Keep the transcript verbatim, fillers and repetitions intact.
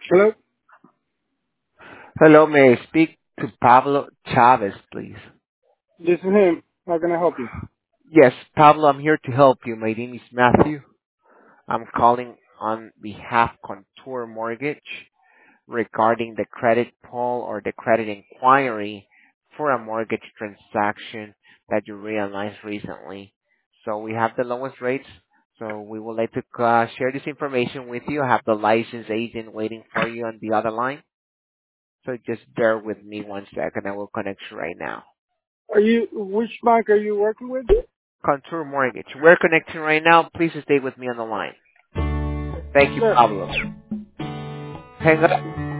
Hello, Hello, may I speak to Pablo Chavez, please? this is him. How can I help you? Yes, Pablo, I'm here to help you. My name is Matthew. I'm calling on behalf of Contour Mortgage regarding the credit poll or the credit inquiry for a mortgage transaction that you realized recently. So we have the lowest rates, so we would like to uh, share this information with you. I have the licensed agent waiting for you on the other line. So just bear with me one second. I will connect you right now. Are you? Which bank are you working with? Contour Mortgage. We're connecting right now. Please stay with me on the line. Thank you, Sure. Pablo. Hang up.